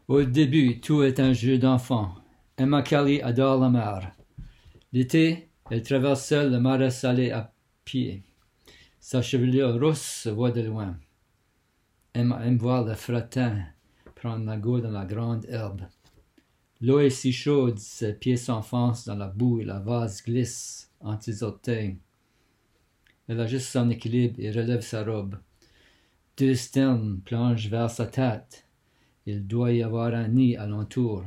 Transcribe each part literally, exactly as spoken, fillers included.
Au début, tout est un jeu d'enfant. Emma Kelly adore la mer. L'été, elle traverse seule le marais salé à pied. Sa chevelure rousse se voit de loin. Emma aime voir le fretin prendre la go dans la grande herbe. L'eau est si chaude, ses pieds s'enfoncent dans la boue et la vase glisse entre ses orteils. Elle ajuste son équilibre et relève sa robe. Deux sternes plongent vers sa tête. Il doit y avoir un nid alentour.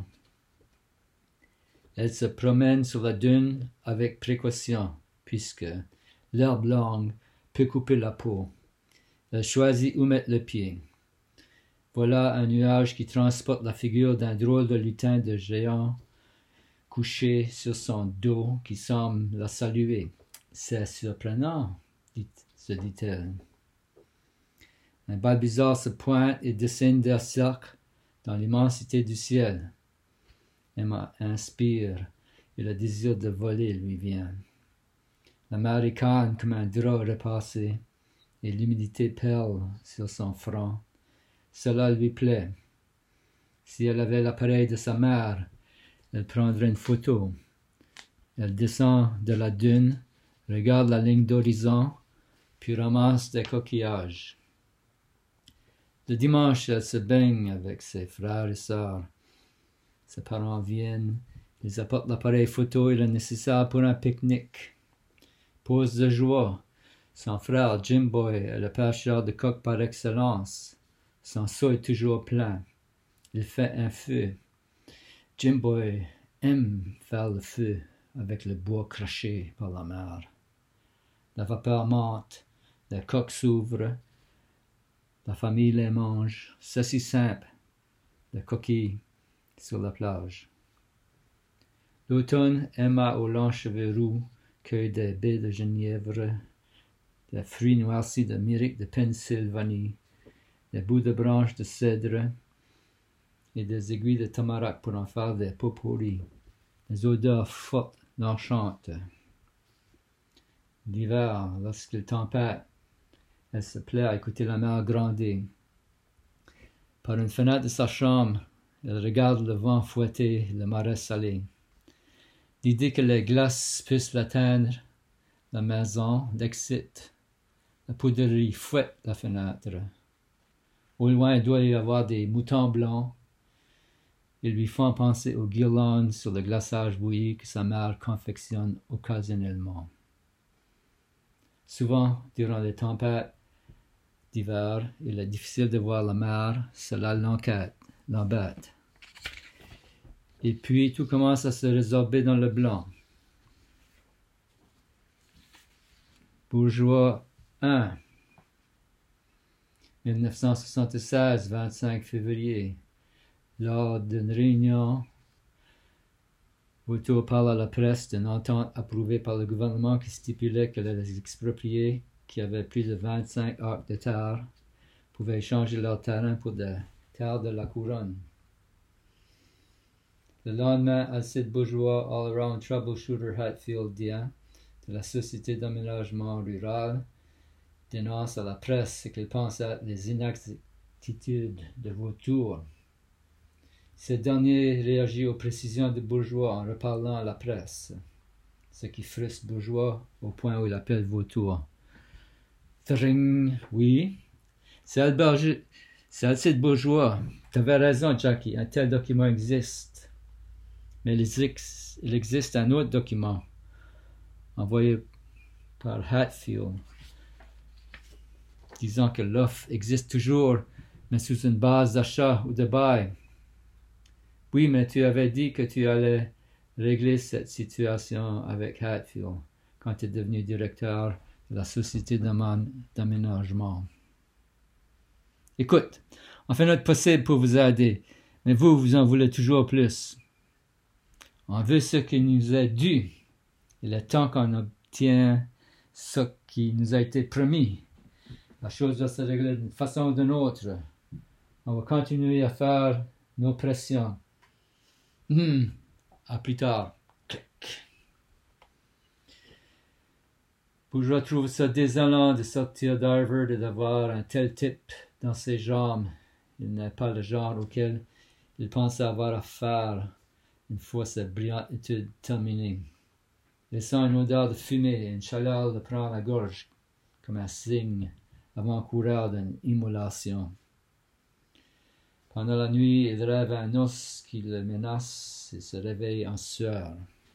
Elle se promène sur la dune avec précaution, puisque l'herbe longue peut couper la peau. Elle choisit où mettre le pied. Voilà un nuage qui transporte la figure d'un drôle de lutin de géant couché sur son dos qui semble la saluer. C'est surprenant, dit, se dit-elle. Un bal bizarre se pointe et dessine des cercles dans l'immensité du ciel. Emma inspire et le désir de voler lui vient. La mer est calme comme un drap repassé et l'humidité perle sur son front. Cela lui plaît. Si elle avait l'appareil de sa mère, elle prendrait une photo. Elle descend de la dune, regarde la ligne d'horizon, puis ramasse des coquillages. Le dimanche, elle se baigne avec ses frères et sœurs. Ses parents viennent, ils apportent l'appareil photo et le nécessaire pour un pique-nique. Pause de joie. Son frère, Jim Boy, est le pêcheur de coqs par excellence. Son seau est toujours plein. Il fait un feu. Jim Boy aime faire le feu avec le bois craché par la mer. La vapeur monte, les coqs s'ouvrent, la famille les mange. C'est si simple, les coquilles sur la plage. L'automne, Emma aux longs cheveux roux cueille des baies de genièvre, des fruits noircis de myrique de Pennsylvanie, des bouts de branches de cèdre et des aiguilles de tamarack pour en faire des pot-pourris. Les odeurs fortes l'enchantent. L'hiver, lorsqu'il tempête, elle se plaît à écouter la mer gronder. Par une fenêtre de sa chambre, elle regarde le vent fouetter le marais salé. L'idée que les glaces puissent l'atteindre, la maison l'excite. La poudrerie fouette la fenêtre. Au loin, il doit y avoir des moutons blancs. Ils lui font penser aux guirlandes sur le glaçage bouilli que sa mère confectionne occasionnellement. Souvent, durant les tempêtes d'hiver, il est difficile de voir la mer, cela l'enquête, l'embête. Et puis, tout commence à se résorber dans le blanc. Bourgeois un, dix-neuf cent soixante-seize, vingt-cinq février. Lors d'une réunion, Vautour parle à la presse d'une entente approuvée par le gouvernement qui stipulait que les expropriés qui avaient plus de vingt-cinq acres de terre pouvaient échanger leur terrain pour des terres de la couronne. Le lendemain, Alcide Bourgeois, all-around troubleshooter Hatfieldien de la Société d'aménagement rural, dénonce à la presse ce qu'il pense être les inexactitudes de Vautour. Ce dernier réagit aux précisions de Bourgeois en reparlant à la presse, ce qui frustre Bourgeois au point où il appelle Vautour. Tring, oui, c'est Alberge, c'est Alcide Bourgeois. Tu avais raison, Jackie, un tel document existe. Mais il existe un autre document, envoyé par Hatfield, disant que l'offre existe toujours, mais sous une base d'achat ou de bail. Oui, mais tu avais dit que tu allais régler cette situation avec Hatfield quand tu es devenu directeur de la Société d'aménagement. Écoute, on fait notre possible pour vous aider, mais vous, vous en voulez toujours plus. On veut ce qui nous est dû. Il est temps qu'on obtienne ce qui nous a été promis. La chose doit se régler d'une façon ou d'une autre. On va continuer à faire nos pressions. Hum, à plus tard. Clic. Bourgeois trouve ça désolant de sortir d'Harvard et d'avoir un tel type dans ses jambes. Il n'est pas le genre auquel Il pensait avoir affaire une fois cette brillante étude terminée. Laissant une odeur de fumée et une chaleur le prend à la gorge, comme un signe avant-coureur d'une immolation. Pendant la nuit, il rêve un os qui le menace et se réveille en sueur.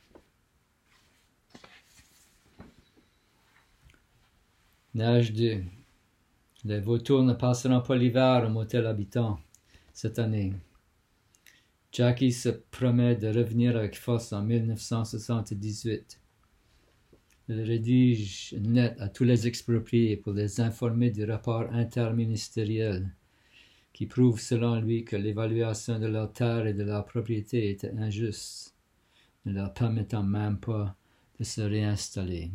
Neige deux. Les vautours ne passeront pas l'hiver au motel habitant cette année. Jackie se promet de revenir avec force en mille neuf cent soixante-dix-huit. Il rédige une lettre à tous les expropriés pour les informer du rapport interministériel qui prouve selon lui que l'évaluation de leur terre et de leur propriété était injuste, ne leur permettant même pas de se réinstaller.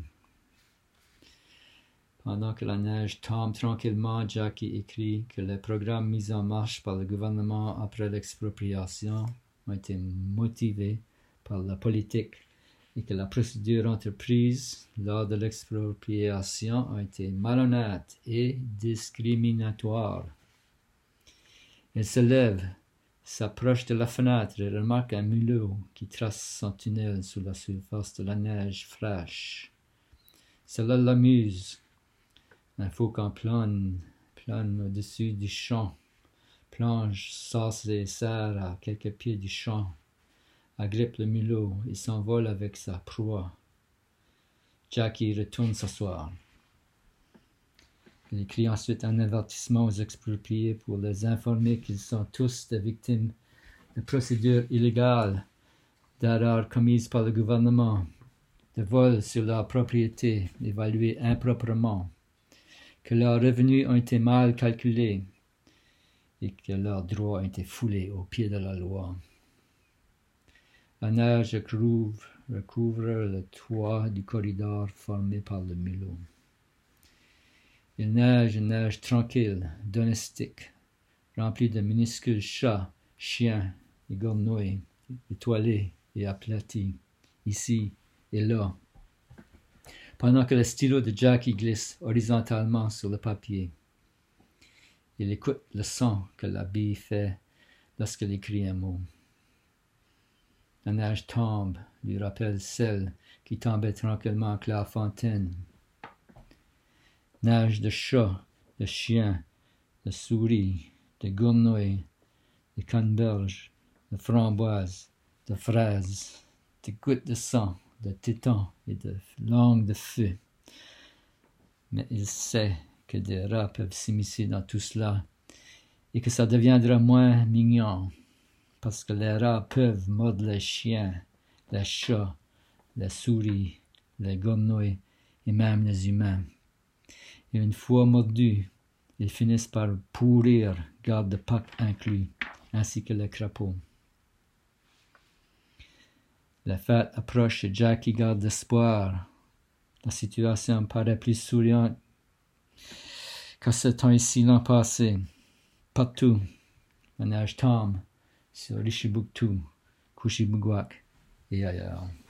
Pendant que la neige tombe tranquillement, Jackie écrit que les programmes mis en marche par le gouvernement après l'expropriation ont été motivés par la politique et que la procédure entreprise lors de l'expropriation a été malhonnête et discriminatoire. Il se lève, s'approche de la fenêtre et remarque un mulot qui trace son tunnel sous la surface de la neige fraîche. Cela l'amuse. Un faucon plane, plane au-dessus du champ, plonge sans ses serres à quelques pieds du champ, agrippe le mulot et s'envole avec sa proie. Jackie retourne s'asseoir. Il écrit ensuite un avertissement aux expropriés pour les informer qu'ils sont tous des victimes de procédures illégales, d'erreurs commises par le gouvernement, de vols sur leur propriété évalués improprement, que leurs revenus ont été mal calculés et que leurs droits ont été foulés au pied de la loi. La neige recouvre, recouvre le toit du corridor formé par le mulot. Il neige une neige tranquille, domestique, remplie de minuscules chats, chiens et grenouilles, étoilés et aplatis, ici et là, pendant que le stylo de Jackie glisse horizontalement sur le papier. Il écoute le son que la bille fait lorsqu'elle écrit un mot. La neige tombe, lui rappelle celle qui tombait tranquillement à Clairefontaine. Neige de chats, de chiens, de souris, de grenouilles, de canneberges, de framboises, de fraises, de gouttes de sang, de tétons et de langues de feu. Mais il sait que des rats peuvent s'immiscer dans tout cela et que ça deviendra moins mignon parce que les rats peuvent mordre les chiens, les chats, les souris, les grenouilles et même les humains. Et une fois mordus, ils finissent par pourrir, garde de Pâques inclus, ainsi que les crapauds. La fête approche et Jackie garde espoir. La situation paraît plus souriante qu'à ce temps-ci l'an passé. Partout, la neige tombe sur Richibouctou, Couchibouguac et ailleurs.